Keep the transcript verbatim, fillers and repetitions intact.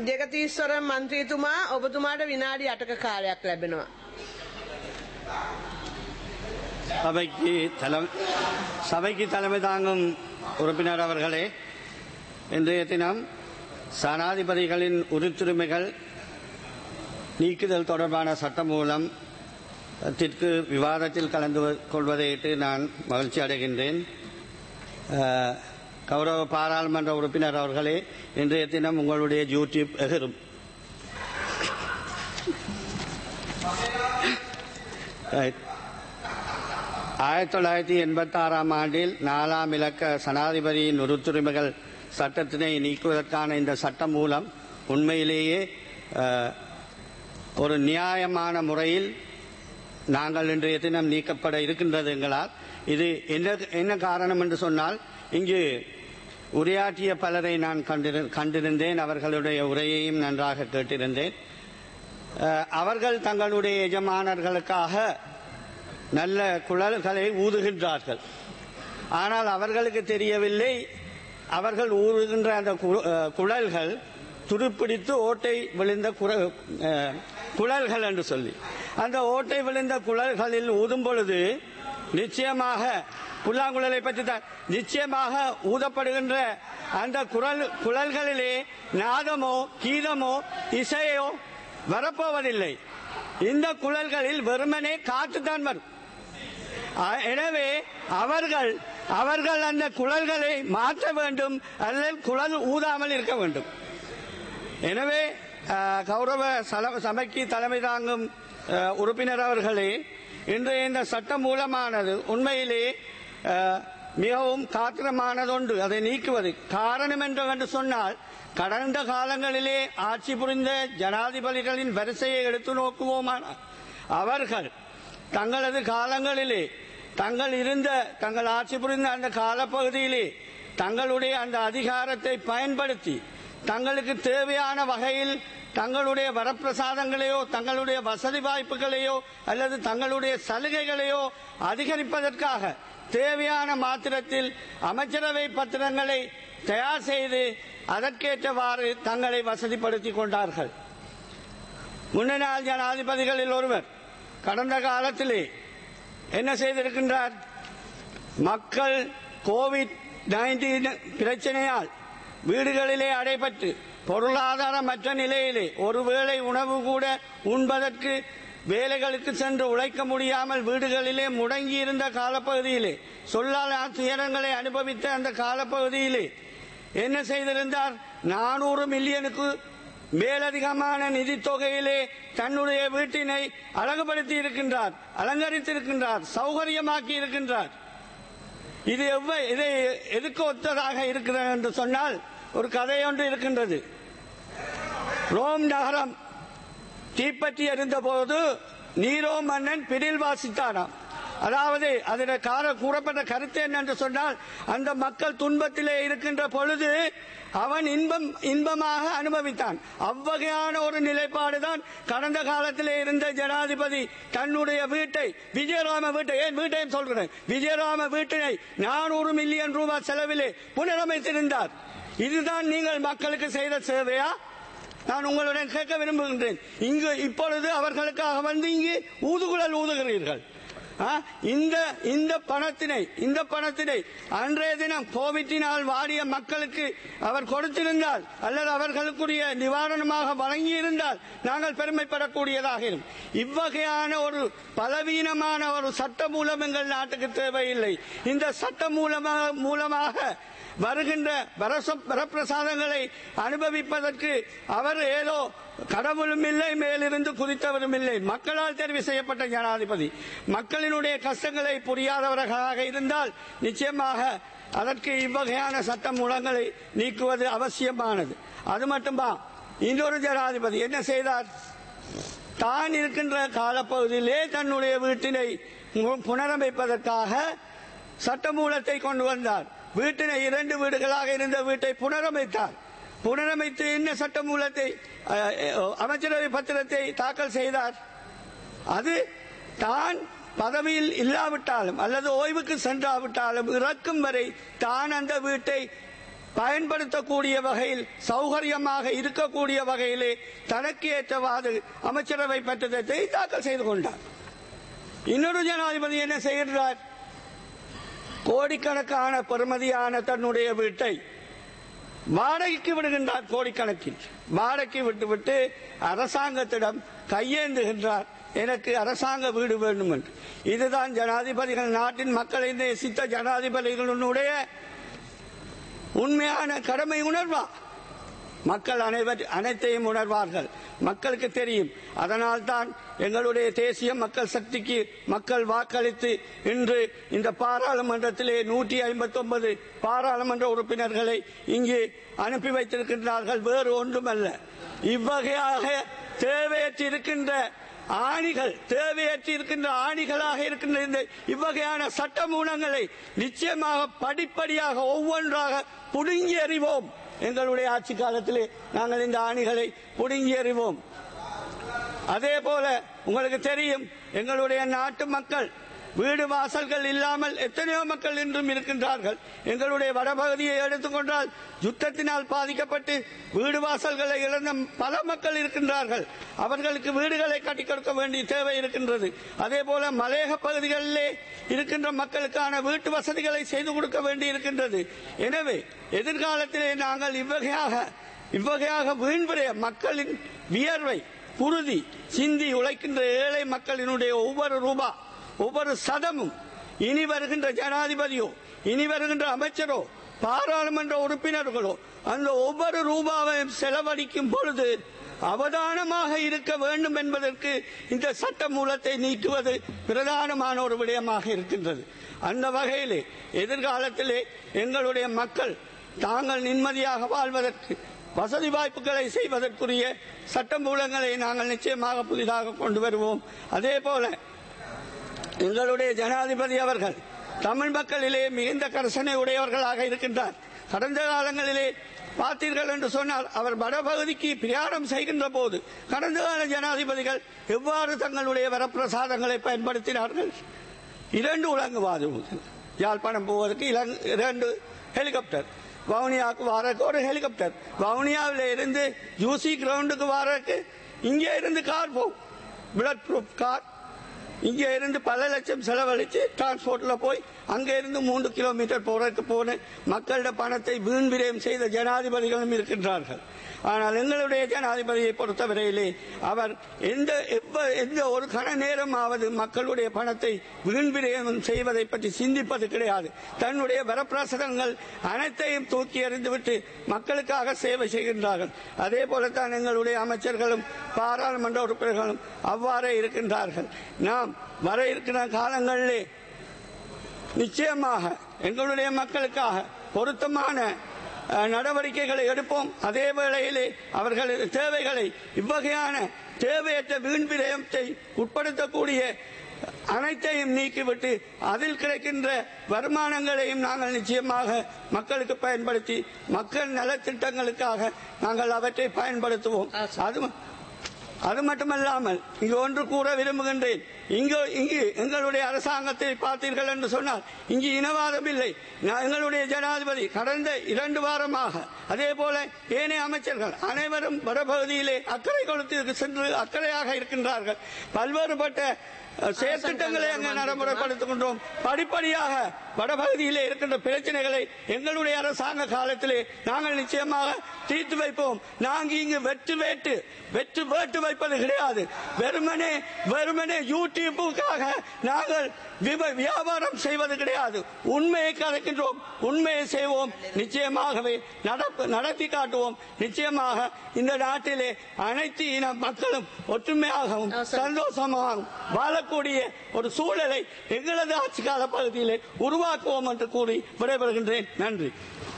ජගතීස්වර මන්ත්‍රීතුමා ඔබතුමාට විනාඩි අටක කාලයක් ලැබෙනවා. சபைக்கு தலை சபைக்கு தலைமை தாங்கும் உறுப்பினர் அவர்களே, இன்றைய தினம் சனாதிபதிகளின் உரித்துரிமைகள் நீக்குதல் தொடர்பான சட்டமூலம் திற்கு விவாதத்தில் கலந்து கொள்வதையிட்டு நான் மகிழ்ச்சி அடைகின்றேன். கௌரவ பாராளுமன்ற உறுப்பினர் அவர்களே, இன்றைய தினம் உங்களுடைய யூடியூப் எகிரும். ஆயிரத்தி தொள்ளாயிரத்தி எண்பத்தி ஆறாம் ஆண்டில் நாலாம் இலக்க சனாதிபதியின் உரித்துரிமைகள் சட்டத்தினை நீக்குவதற்கான இந்த சட்டம் மூலம் உண்மையிலேயே ஒரு நியாயமான முறையில் நாங்கள் இன்றைய தினம் நீக்கப்பட இருக்கின்றது எங்களால். இது என்ன காரணம் என்று சொன்னால், இங்கு உரையாற்றிய பலரை நான் கண்டிருந்தேன். அவர்களுடைய உரையையும் நன்றாக கேட்டிருந்தேன். அவர்கள் தங்களுடைய எஜமானர்களுக்காக நல்ல குழல்களை ஊதுகின்றார்கள். ஆனால் அவர்களுக்கு தெரியவில்லை, அவர்கள் ஊதுகின்ற அந்த குழல்கள் துருப்பிடித்து ஓட்டை விழுந்த குழல்கள் என்று சொல்லி, அந்த ஓட்டை விழுந்த குழல்களில் ஊதும் பொழுது நிச்சயமாக புல்லாங்குழலை பற்றி தான் நிச்சயமாக ஊதப்படுகின்ற அந்த குரல் குழல்களிலே நாதமோ கீதமோ இசையோ வரப்போவதில்லை. இந்த குழல்களில் வெறுமனே காற்றுத்தான் வரும். எனவே அவர்கள் அவர்கள் அந்த குழல்களை மாற்ற வேண்டும், அல்லது குழல் ஊதாமல் இருக்க வேண்டும். எனவே கௌரவ சபைக்கு தலைமை தாங்கும் உறுப்பினர் அவர்களே, இன்றைய இந்த சட்டம் மூலமானது உண்மையிலே மிகவும் காத்திரமானதொன்று. அதை நீக்குவது காரணம் என்று சொன்னால், கடந்த காலங்களிலே ஆட்சி புரிந்த ஜனாதிபதிகளின் வரிசையை எடுத்து நோக்குவோமானால், அவர்கள் தங்களது காலங்களிலே தங்கள் இருந்த தங்கள் ஆட்சி புரிந்த அந்த காலப்பகுதியிலே தங்களுடைய அந்த அதிகாரத்தை பயன்படுத்தி தங்களுக்கு தேவையான வகையில் தங்களுடைய வரப்பிரசாதங்களையோ தங்களுடைய வசதி வாய்ப்புகளையோ அல்லது தங்களுடைய சலுகைகளையோ அதிகரிப்பதற்காக தேவையான மாத்திரத்தில் அமைச்சரவை பத்திரங்களை தயார் செய்து அதற்கேற்றவாறு தங்களை வசதிப்படுத்திக் கொண்டார்கள். முன்னாள் ஜனாதிபதிகளில் ஒருவர் கடந்த காலத்திலே என்ன செய்திருக்கின்றார்? மக்கள் கோவிட் நைன்டீன் பிரச்சனையால் வீடுகளிலே அடைபட்டு பொருளாதாரமற்ற நிலையிலே ஒருவேளை உணவு கூட உண்பதற்கு வேலைகளுக்கு சென்று உழைக்க முடியாமல் வீடுகளிலே முடங்கி இருந்த காலப்பகுதியிலே, சொல்லால் துயரங்களை அனுபவித்த அந்த காலப்பகுதியிலே என்ன செய்திருந்தார்? நானூறு மில்லியனுக்கு மேலதிகமான நிதி தொகையிலே தன்னுடைய வீட்டினை அழகுபடுத்தி இருக்கின்றார், அலங்கரித்திருக்கின்றார், சௌகரியமாக்கி இருக்கின்றார். இது எவ்வளவு இதை எதுக்கு ஒத்ததாக இருக்கிறது என்று சொன்னால், ஒரு கதை ஒன்று இருக்கின்றது. ரோம் நகரம் தீப்பற்றி எறிந்த போது நீரோ மன்னன் பிடில் வாசித்தானாம். அதாவது அதில் கார கூறப்பட்ட கருத்து என்னென்று சொன்னால், அந்த மக்கள் துன்பத்திலே இருக்கின்ற பொழுது அவன் இன்பம் இன்பமாக அனுபவித்தான். அவ்வகையான ஒரு நிலைப்பாடுதான் கடந்த காலத்திலே இருந்த ஜனாதிபதி தன்னுடைய வீட்டை, விஜயராம வீட்டை, ஏன் வீட்டையும் சொல்கிறேன், விஜயராம வீட்டினை நானூறு மில்லியன் ரூபாய் செலவிலே புனரமைத்திருந்தார். இதுதான் நீங்கள் மக்களுக்கு செய்த சேவையா? நான் உங்களுடன் கேட்க விரும்புகின்றேன். இங்கு இப்பொழுது அவர்களுக்காக வந்து இங்கு ஊதுகுழல் ஊதுகிறீர்கள். இந்த இந்த பணத்தினை இந்த பணத்தினை அன்றைய தினம் கோவிட்டினால் வாடிய மக்களுக்கு அவர் கொடுத்திருந்தால் அல்லது அவர்களுக்குரிய நிவாரணமாக வழங்கி இருந்தால் நாங்கள் பெருமைப்படக்கூடியதாக இருக்கும். இவ்வகையான ஒரு பலவீனமான ஒரு சட்ட மூலம் எங்கள் நாட்டுக்கு தேவையில்லை. இந்த சட்ட மூலமாக மூலமாக வருகின்ற வரப்பிரசாதங்களை அனுபவிப்பதற்கு அவர் ஏதோ கடவுளும் இல்லை, மேலிருந்து குதித்தவரும் இல்லை. மக்களால் தெரிவு செய்யப்பட்ட ஜனாதிபதி மக்களினுடைய கஷ்டங்களை புரியாதவர்களாக இருந்தால் நிச்சயமாக அதற்கு இவ்வகையான சட்ட மூலங்களை நீக்குவது அவசியமானது. அது மட்டுமா, இன்னொரு ஜனாதிபதி என்ன செய்தார்? தான் இருக்கின்ற காலப்பகுதியிலே தன்னுடைய வீட்டினை புனரமைப்பதற்காக சட்டமூலத்தை கொண்டு வந்தார். வீட்டினை இரண்டு வீடுகளாக இருந்த வீட்டை புனரமைத்தார். புனரமைத்து என்ன சட்ட மூலத்தை அமைச்சரவை பத்திரத்தை தாக்கல் செய்தார்? அது தான் பதவியில் இல்லாவிட்டாலும் அல்லது ஓய்வுக்கு சென்றாவிட்டாலும் இறக்கும் வரை தான் அந்த வீட்டை பயன்படுத்தக்கூடிய வகையில் சௌகரியமாக இருக்கக்கூடிய வகையிலே தனக்கு ஏற்றவாறு அமைச்சரவை பத்திரத்தை தாக்கல் செய்து கொண்டார். இன்னொரு ஜனாதிபதி என்ன செய்கிறார்? கோடிக்கணக்கான பெறுமதியான தன்னுடைய வீட்டை வாடகைக்கு விடுகின்றார். கோடிக்கணக்கில் வாடகைக்கு விட்டுவிட்டு அரசாங்கத்திடம் கையேந்துகின்றார், எனக்கு அரசாங்க வீடு வேண்டும் என்று. இதுதான் ஜனாதிபதிகள், நாட்டின் மக்களை நேசித்த ஜனாதிபதிகளுடைய உண்மையான கடமை உணர்வா? மக்கள் அனைவர் அனைத்தையும் உணர்வார்கள், மக்களுக்கு தெரியும். அதனால் தான் எங்களுடைய தேசிய மக்கள் சக்திக்கு மக்கள் வாக்களித்து இன்று இந்த பாராளுமன்றத்திலே நூற்றி ஐம்பத்தி ஒன்பது பாராளுமன்ற உறுப்பினர்களை இங்கே அனுப்பி வைத்திருக்கின்றார்கள். வேறு ஒன்றுமல்ல, இவ்வகையாக தேவையற்று இருக்கின்ற ஆணிகள் தேவையற்று இருக்கின்ற ஆணிகளாக இருக்கின்ற இந்த இவ்வகையான சட்ட மூலங்களை நிச்சயமாக படிப்படியாக ஒவ்வொன்றாக புடுங்கி எறிவோம். எங்களுடைய ஆட்சி காலத்திலே நாங்கள் இந்த ஆணிகளை புடுங்கி எறிவோம். அதே போல உங்களுக்கு தெரியும், எங்களுடைய நாட்டு மக்கள் வீடு வாசல்கள் இல்லாமல் எத்தனையோ மக்கள் இன்றும் இருக்கின்றார்கள். எங்களுடைய வடபகுதியை எடுத்துக்கொண்டால் யுத்தத்தினால் பாதிக்கப்பட்டு வீடு வாசல்களை இழந்த பல மக்கள் இருக்கின்றார்கள். அவர்களுக்கு வீடுகளை கட்டிக் கொடுக்க வேண்டிய தேவை இருக்கின்றது. அதே போல மலையக பகுதிகளிலே இருக்கின்ற மக்களுக்கான வீட்டு வசதிகளை செய்து கொடுக்க வேண்டி இருக்கின்றது. எனவே எதிர்காலத்திலே நாங்கள் இவ்வகையாக இவ்வகையாக வீண்விரைய மக்களின் வியர்வை குருதி சிந்தி உழைக்கின்ற ஏழை மக்களினுடைய ஒவ்வொரு ரூபா ஒவ்வொரு சதமும் இனி வருகின்ற ஜனாதிபதியோ இனி வருகின்ற அமைச்சரோ பாராளுமன்ற உறுப்பினர்களோ அந்த ஒவ்வொரு ரூபாவையும் செலவழிக்கும் பொழுது அவதானமாக இருக்க வேண்டும் என்பதற்கு இந்த சட்ட மூலத்தை நீக்குவது பிரதானமான ஒரு விடயமாக இருக்கின்றது. அந்த வகையிலே எதிர்காலத்திலே எங்களுடைய மக்கள் தாங்கள் நிம்மதியாக வாழ்வதற்கு வசதி வாய்ப்புகளை செய்வதற்குரிய சட்ட மூலங்களை நாங்கள் நிச்சயமாக புதிதாக கொண்டு வருவோம். அதே போல எங்களுடைய ஜனாதிபதி அவர்கள் தமிழ் மக்களிலே மிகுந்த கரிசனை உடையவர்களாக இருக்கின்றார். கடந்த காலங்களிலே பார்த்தீர்கள் என்று சொன்னால் அவர் வடபகுதிக்கு பிரயாணம் செய்கின்ற போது கடந்த கால ஜனாதிபதிகள் எவ்வாறு தங்களுடைய வரப்பிரசாதங்களை பயன்படுத்தினார்கள்? இரண்டு உலங்குவாது யாழ்ப்பாணம் போவதற்கு இரண்டு ஹெலிகாப்டர், வவுனியாவுக்கு வாரக்கு ஒரு ஹெலிகாப்டர், வவுனியாவில் இருந்து யூசி கிரவுண்டுக்கு வாரக்கு இங்கே இருந்து கார் போகும், புல்லட் ப்ரூஃப் கார். இங்கே இருந்து பல லட்சம் செலவழித்து டிரான்ஸ்போர்ட்ல போய் அங்கே இருந்து மூன்று கிலோமீட்டர் போறதுக்கு போன மக்களிட பணத்தை வீண் விரயம் செய்த ஜனாதிபதிகளும் இருக்கின்றார்கள். ஆனால் எங்களுடைய ஜனாதிபதியை பொறுத்தவரையிலே அவர் எந்த எந்த ஒரு கண நேரமாவது மக்களுடைய பணத்தை வீண் விரயம் செய்வதை பற்றி சிந்திப்பது கிடையாது. தன்னுடைய வரப்பிரசாதங்கள் அனைத்தையும் தூக்கி எறிந்துவிட்டு மக்களுக்காக சேவை செய்கின்றார்கள். அதே போலத்தான் எங்களுடைய அமைச்சர்களும் பாராளுமன்ற உறுப்பினர்களும் அவ்வாறே இருக்கின்றார்கள். நாம் வர இருக்கிற காலங்களிலே நிச்சயமாக எங்களுடைய மக்களுக்காக பொருத்தமான நடவடிக்கைகளை எடுப்போம். அதே வேளையிலே அவர்களது தேவைகளை இவ்வகையான தேவையற்ற வீண் விரயத்தை உட்படுத்தக்கூடிய அனைத்தையும் நீக்கிவிட்டு அதில் கிடைக்கின்ற வருமானங்களையும் நாங்கள் நிச்சயமாக மக்களுக்கு பயன்படுத்தி மக்கள் நலத்திட்டங்களுக்காக நாங்கள் அவற்றை பயன்படுத்துவோம். அது அது மட்டுமல்லாமல் இங்கு ஒன்று கூற விரும்புகின்றேன். இங்கு இங்கு எங்களுடைய அரசாங்கத்தை பார்த்தீர்கள் என்று சொன்னால் இங்கு இனவாதம் இல்லை. எங்களுடைய ஜனாதிபதி கடந்த இரண்டு வாரமாக அதே போல ஏனைய அமைச்சர்கள் அனைவரும் வடபகுதியிலே அக்கறை கொடுத்து சென்று அக்கறையாக இருக்கின்றார்கள். பல்வேறுபட்ட செயற்திட்டங்களை அங்கு நடைமுறைப்படுத்துகின்றோம். படிப்படியாக வடபகுதியிலே இருக்கின்ற பிரச்சனைகளை எங்களுடைய அரசாங்க காலத்திலே நாங்கள் நிச்சயமாக தீர்த்து வைப்போம். நாங்கள் இங்கு வெற்று வேட்டு வெற்று வேட்டு வைப்பது கிடையாது. வெறுமனே வெறுமனே யூடியூப்புக்காக நாங்கள் வியாபாரம் செய்வது கிடையாது. உண்மையை கலைக்கின்றோம், உண்மையை செய்வோம், நிச்சயமாகவே நடத்தி காட்டுவோம். நிச்சயமாக இந்த நாட்டிலே அனைத்து இன மக்களும் ஒற்றுமையாகவும் சந்தோஷமாகவும் வாழக்கூடிய ஒரு சூழலை எங்களது ஆட்சி கால பகுதியிலே உருவாக்குவோம் என்று கூறி விடைபெறுகின்றேன். நன்றி.